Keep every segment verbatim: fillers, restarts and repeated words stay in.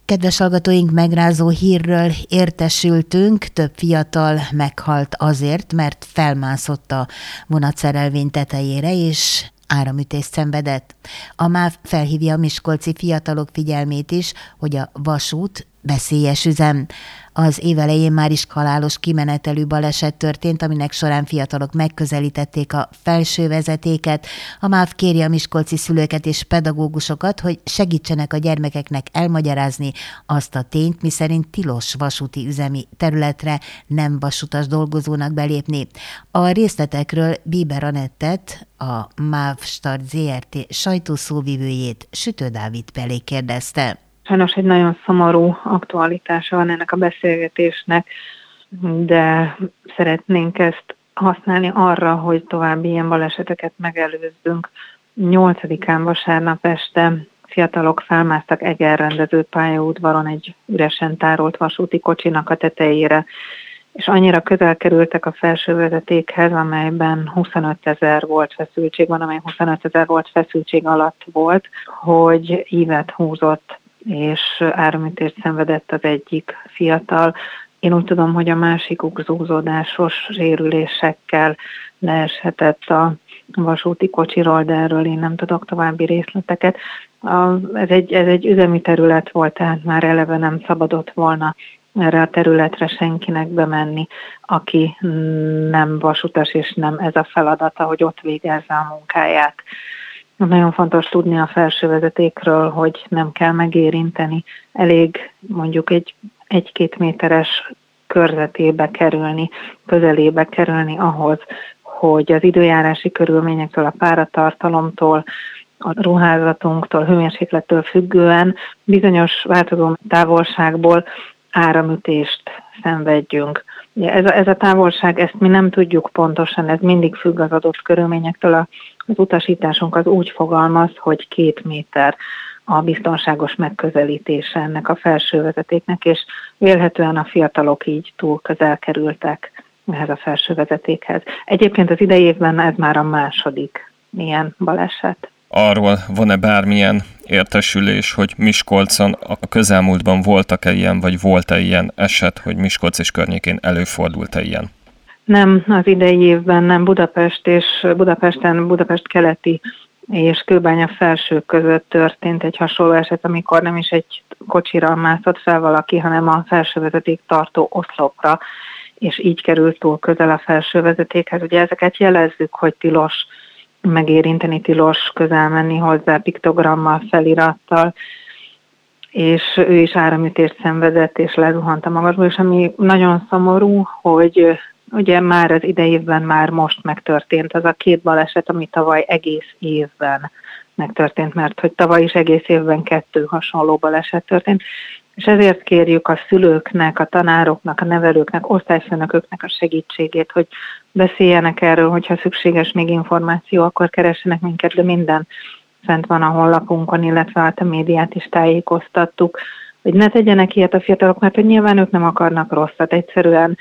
Kedves hallgatóink, megrázó hírről értesültünk, több fiatal meghalt azért, mert felmászott a vonatszerelvény tetejére, és áramütést szenvedett. A MÁV felhívja a miskolci fiatalok figyelmét is, hogy a vasút veszélyes üzem. Az év elején már is halálos kimenetelű baleset történt, aminek során fiatalok megközelítették a felső vezetéket. A MÁV kéri a miskolci szülőket és pedagógusokat, hogy segítsenek a gyermekeknek elmagyarázni azt a tényt, miszerint tilos vasúti üzemi területre nem vasutas dolgozónak belépni. A részletekről Bieber Anettet, a MÁV Start zé er té sajtószóvivőjét, Sütő Dávid Pelé kérdezte. Sajnos egy nagyon szomorú aktualitása van ennek a beszélgetésnek, de szeretnénk ezt használni arra, hogy további ilyen baleseteket megelőzzünk. nyolcadikán vasárnap este fiatalok felmásztak Eger rendező pályaudvaron egy üresen tárolt vasúti kocsinak a tetejére, és annyira közel kerültek a felső vezetékhez, amelyben huszonötezer volt feszültség, van, amely huszonötezer volt feszültség alatt volt, hogy ívet húzott, és áramütést szenvedett az egyik fiatal. Én úgy tudom, hogy a másikuk zúzódásos sérülésekkel leeshetett a vasúti kocsiról, de erről én nem tudok további részleteket. Ez egy, ez egy üzemi terület volt, tehát már eleve nem szabadott volna erre a területre senkinek bemenni, aki nem vasutas, és nem ez a feladata, hogy ott végezze a munkáját. Nagyon fontos tudni a felső vezetékről, hogy nem kell megérinteni, elég mondjuk egy egy-két méteres körzetébe kerülni, közelébe kerülni ahhoz, hogy az időjárási körülményektől, a páratartalomtól, a ruházatunktól, hőmérséklettől függően bizonyos változó távolságból áramütést szenvedjünk. Ez a, ez a távolság, ezt mi nem tudjuk pontosan, ez mindig függ az adott körülményektől. Az utasításunk az úgy fogalmaz, hogy két méter a biztonságos megközelítése ennek a felső vezetéknek, és vélhetően a fiatalok így túl közel kerültek ehhez a felső vezetékhez. Egyébként az idei évben ez már a második ilyen baleset. Arról van-e bármilyen értesülés, hogy Miskolcon a közelmúltban voltak-e ilyen, vagy volt-e ilyen eset, hogy Miskolc és környékén előfordult-e ilyen? Nem, az idei évben nem. Budapest és Budapesten, Budapest keleti és Kőbánya felső között történt egy hasonló eset, amikor nem is egy kocsira mászott fel valaki, hanem a felső vezeték tartó oszlopra, és így került túl közel a felső vezetékhez. Ugye ezeket jelezzük, hogy tilos megérinteni, tilos közel menni hozzá piktogrammal, felirattal, és ő is áramütést szenvedett, és lezuhant a magasból, és ami nagyon szomorú, hogy ugye már az idejében már most megtörtént az a két baleset, ami tavaly egész évben megtörtént, mert hogy tavaly is egész évben kettő hasonló baleset történt, és ezért kérjük a szülőknek, a tanároknak, a nevelőknek, osztályfőnököknek a segítségét, hogy beszéljenek erről, hogyha szükséges még információ, akkor keressenek minket, de minden fent van a honlapunkon, illetve hát a médiát is tájékoztattuk, hogy ne tegyenek ilyet a fiatalok, mert hogy nyilván ők nem akarnak rosszat, egyszerűen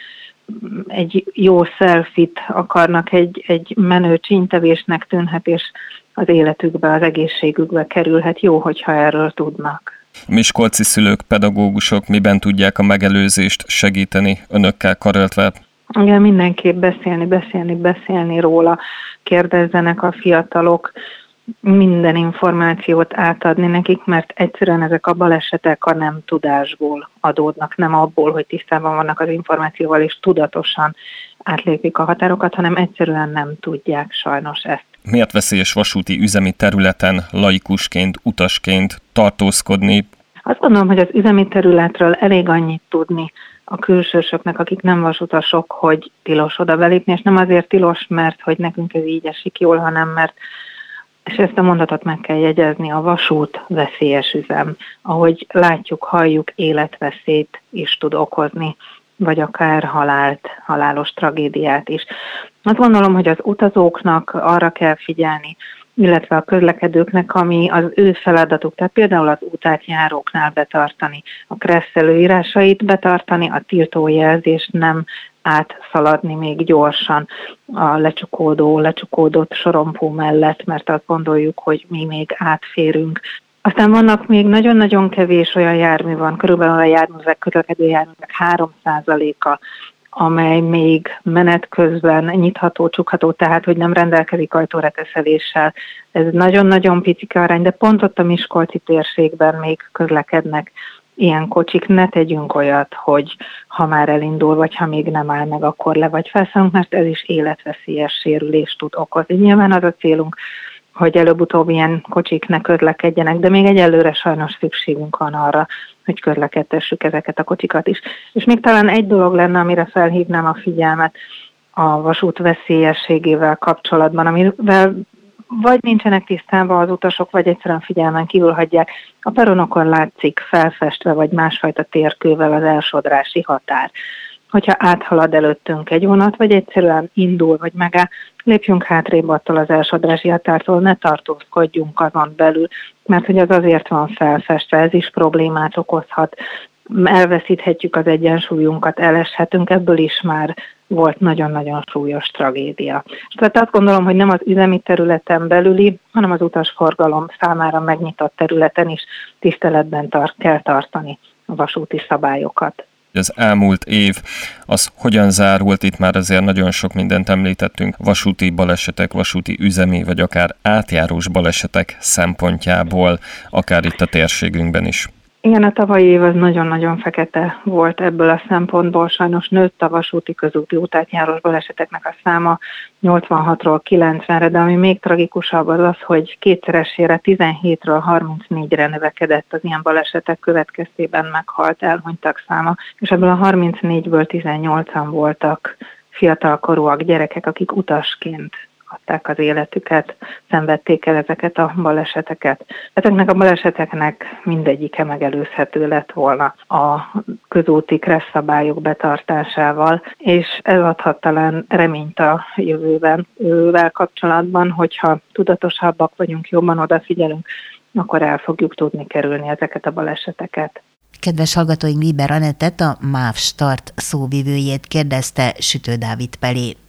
egy jó szelfit akarnak, egy, egy menő csínytevésnek tűnhet, és az életükbe, az egészségükbe kerülhet. Jó, hogyha erről tudnak. Miskolci szülők, pedagógusok miben tudják a megelőzést segíteni önökkel karöltve? Igen, mindenképp beszélni, beszélni, beszélni róla, kérdezzenek a fiatalok, minden információt átadni nekik, mert egyszerűen ezek a balesetek a nem tudásból adódnak, nem abból, hogy tisztában vannak az információval, és tudatosan átlépik a határokat, hanem egyszerűen nem tudják sajnos ezt. Miért veszélyes vasúti üzemi területen laikusként, utasként tartózkodni? Azt gondolom, hogy az üzemi területről elég annyit tudni a külsősöknek, akik nem vasutasok, hogy tilos oda belépni, és nem azért tilos, mert hogy nekünk ez így esik jól, hanem mert, és ezt a mondatot meg kell jegyezni, a vasút veszélyes üzem. Ahogy látjuk, halljuk, életveszélyt is tud okozni, vagy akár halált, halálos tragédiát is. Azt gondolom, hogy az utazóknak arra kell figyelni, illetve a közlekedőknek, ami az ő feladatuk, tehát például az útátjáróknál betartani, a kressz előírásait betartani, a tiltójelzést nem átszaladni még gyorsan a lecsukódó, lecsukódott sorompó mellett, mert azt gondoljuk, hogy mi még átférünk. Aztán vannak még nagyon-nagyon kevés olyan jármű van, körülbelül a járművek, közlekedő járművek három százaléka, amely még menet közben nyitható, csukható, tehát hogy nem rendelkezik ajtóreteszeléssel. Ez nagyon-nagyon picike arány, de pont ott a miskolci térségben még közlekednek ilyen kocsik. Ne tegyünk olyat, hogy ha már elindul, vagy ha még nem áll meg, akkor le vagy felszállunk, mert ez is életveszélyes sérülést tud okozni. Nyilván az a célunk, hogy előbb-utóbb ilyen kocsik ne közlekedjenek, de még egyelőre sajnos szükségünk van arra, hogy közlekedtessük ezeket a kocsikat is. És még talán egy dolog lenne, amire felhívnám a figyelmet a vasút veszélyességével kapcsolatban, amivel vagy nincsenek tisztában az utasok, vagy egyszerűen figyelmen kívül hagyják. A peronokon látszik felfestve, vagy másfajta térkővel az elsodrási határ. Hogyha áthalad előttünk egy vonat, vagy egyszerűen indul, vagy megáll, lépjünk hátrébb attól az elsodrási határtól, ne tartózkodjunk azon belül, mert hogy az azért van felfestve, ez is problémát okozhat, elveszíthetjük az egyensúlyunkat, eleshetünk, ebből is már volt nagyon-nagyon súlyos tragédia. Tehát azt gondolom, hogy nem az üzemi területen belüli, hanem az utasforgalom számára megnyitott területen is tiszteletben tar- kell tartani a vasúti szabályokat. Az elmúlt év, az hogyan zárult? Itt már azért nagyon sok mindent említettünk, vasúti balesetek, vasúti üzemi, vagy akár átjárós balesetek szempontjából, akár itt a térségünkben is. Igen, a tavalyi év az nagyon-nagyon fekete volt ebből a szempontból. Sajnos nőtt a vasúti közúti útátjárós baleseteknek a száma nyolcvanhatról kilencvenre, de ami még tragikusabb az az, hogy kétszeresére tizenhétről harmincnégyre növekedett az ilyen balesetek következtében meghalt elhunytak száma, és ebből a harmincnégyből tizennyolcan voltak fiatalkorúak, gyerekek, akik utasként adták az életüket, szenvedték el ezeket a baleseteket. Ezeknek a baleseteknek mindegyike megelőzhető lett volna a közúti kressz szabályok betartásával, és ez adhat talán reményt a jövőben ővel kapcsolatban, hogyha tudatosabbak vagyunk, jobban odafigyelünk, akkor el fogjuk tudni kerülni ezeket a baleseteket. Kedves hallgatóink, Liber Anettet, a MÁV Start szóvivőjét kérdezte Sütő Dávid Pelé.